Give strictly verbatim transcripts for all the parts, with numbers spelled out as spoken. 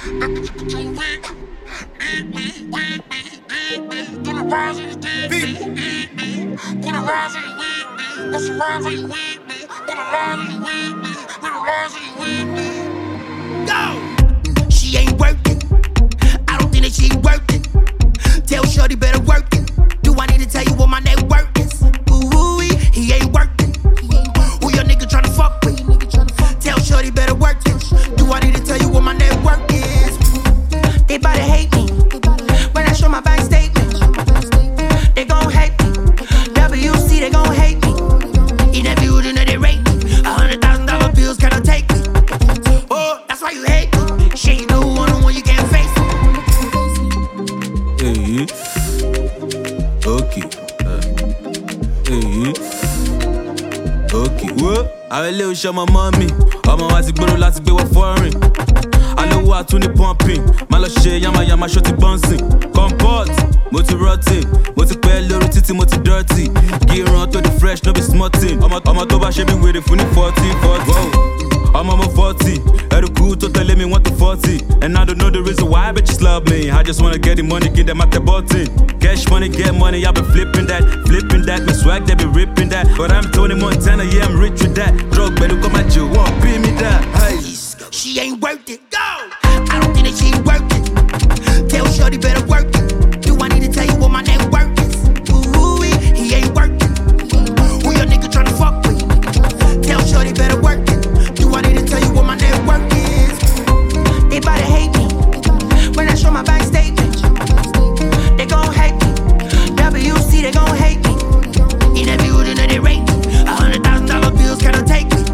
She ain't working. I don't think that she working. Tell shorty better work it. Do I need to tell you what my net worth is? Ooh, he ain't working. Who your nigga tryna fuck with? Tell shorty better work it. Do I need to tell you what my net worth is? They bout to hate me when I show my bank statement. They gon' hate me. W C, they gon' hate me. In that building that they rate me. A hundred thousand dollar bills cannot take me. Oh, that's why you hate me. Shit, you know one on one you can't face it. Hey, okay. Uh, hey, okay. Whoa, àwọn ilé iṣẹ́ ọmọ mọ́ mi. Ọmọ wa ti gbèrò láti gbé wọ foreign. Alówó àtúní pumping. Má lọ ṣe yamayama ṣó ti bouncing. Comport, mo ti rotting. Mo ti pẹ́ lórí títí mo ti dirty. Gíran tó di fresh no be small thing. Ọmọ ọmọ tó bá ṣe bí wèrè fún ní forty forty. Ọmọ mo forty. Ẹrù kú tó tẹ̀lé mi one to forty. And I don't know the reason why bitches love me. I just wanna get the money, get them out the button. Cash money, get money, I've been flipping that, flipping that. My swag, they be ripping that. But I'm Tony Montana, yeah, I'm rich with that. Drug better come at you, won't pay me that. Hey. She ain't worth it. Go! I don't think that she working. Tell shorty better work it. Do I need to tell you what my net worth is? Ooh, he ain't working. Who your nigga tryna fuck with? Tell shorty better work it. Do I need to tell you what my net worth is? They bout to hate me when I show my bank statement. They gon' hate me. W C, they gon' hate me. In that building that they rate me. A hundred thousand dollar bills cannot take me.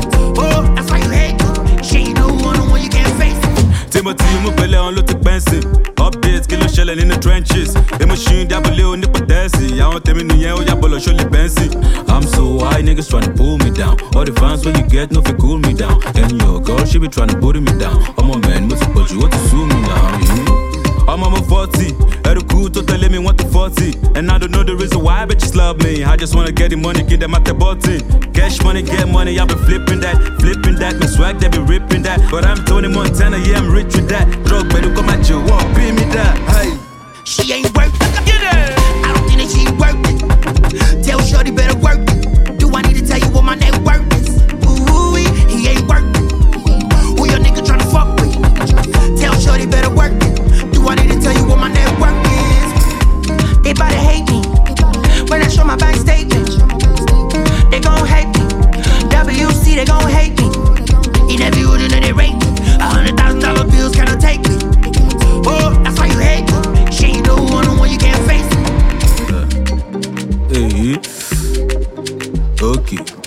Oh, that's why you hate me. Shit, you know one on one you can't face it. Timothy, mo pẹ̀lẹ́ on ló ti pẹ́ǹsì. Updates kí ló ṣẹlẹ̀ nínú trenches. Emotion dábòlé onípò dẹ́sì. Àwọn tèmi nìyẹn ó yàbọ̀ lọ ṣọlẹ̀ bẹ́ǹsì. I'm so high, niggas tryna pull me down. All the fans when you get no fit cool me down. And your girl, she be tryna put me down. Ọmọ man, mo ti pọ̀jù, ó ti sú mi now. I'm mo forty. Ẹrù kú tó tẹ̀lé mi one to forty. And I don't know the reason why bitches love me. I just wanna get the money, get them out the button. Cash money, get money, I've been flipping that, flipping that. My swag, they be ripping that. But I'm Tony Montana, yeah, I'm rich with that. Drug better come at you, won't pay me that. Hey. She ain't working. Get it. I don't think that she working. Tell shorty better work it. Do I need to tell you what my net worth is? Ooh, he ain't working. Who your nigga tryna fuck with? Tell shorty better work it. Do I need to tell you what my net worth is? They bout to hate me when I show my bank statement. They gon' hate me. W C, they gon' hate me. In that building that they rate me. A hundred thousand dollar bills cannot take me. Oh, that's why you hate me. Shit, you know one on one you can't face it. Uh, hey, okay.